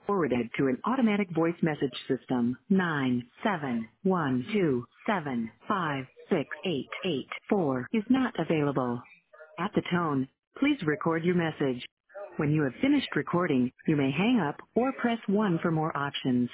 forwarded to an automatic voice message system. 97127568884 is not available. At the tone, please record your message. When you have finished recording, you may hang up or press 1 for more options.